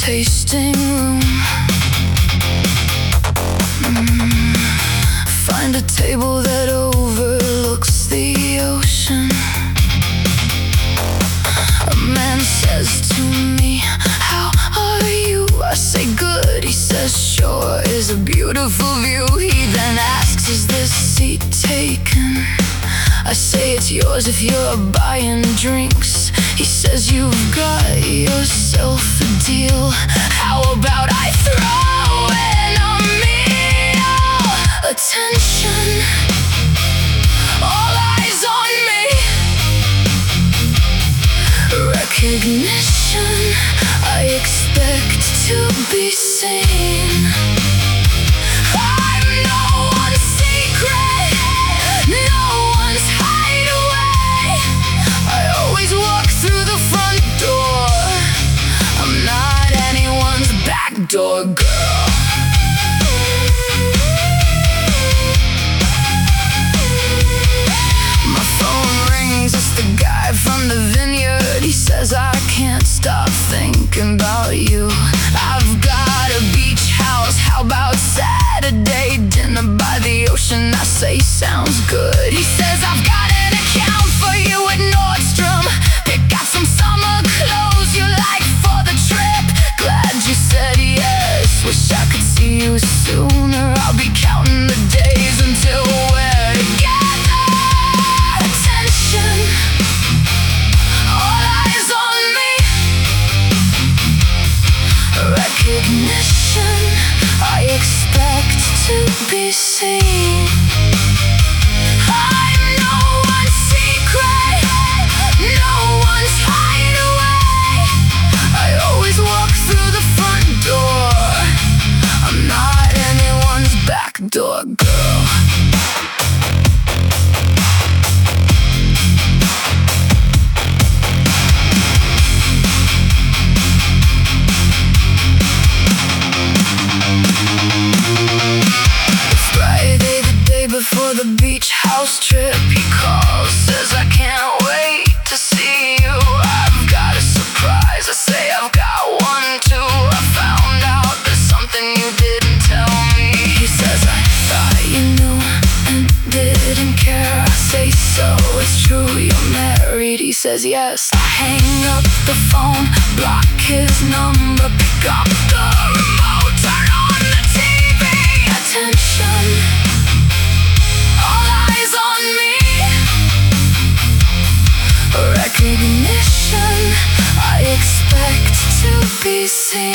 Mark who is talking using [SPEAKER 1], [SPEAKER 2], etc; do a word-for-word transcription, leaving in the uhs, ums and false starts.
[SPEAKER 1] tasting room. mm. Find a table that overlooks the ocean. A man says to me, "How are you?" I say, "Good." He says, "Sure is a beautiful view." He then asks, "Is this seat taken?" I say, "It's yours if you're buying drinks." He says, "You've got yourself a deal. How about I throw in a meal?" Attention, all eyes on me. Recognition, I expect to be seen. I'm no one's secret, no one's hideaway. I always walk through the front door. I'm not anyone's backdoor girl. My phone rings, it's the guy from the vineyard. He says, "I can't stop thinking about you. I've got a beach house, how about Saturday dinner by the ocean?" I say, "Sounds good." He says, "I've got an account for you at Nordstrom. Pick out some summer clothes you like for the trip." Glad you said yes, wish I could see you sooner. I'll be counting the days until we're together. Attention, all eyes on me. Recognition, I expect to be seen. I'm no one's secret, no one's hideaway. I always walk through the front door. I'm not anyone's backdoor girl. Friday, the day before the beach house trip, he calls, says, "I can't wait to see you. I've got a surprise." I say, "I've got one too. I found out there's something you didn't tell me." He says, "I thought you knew and didn't care." I say, "So it's true, you're married?" He says, "Yes." I hang up the phone, block his number, pick up the remote, turn on the T V. Attention, all eyes on me. Recognition, I expect to be seen.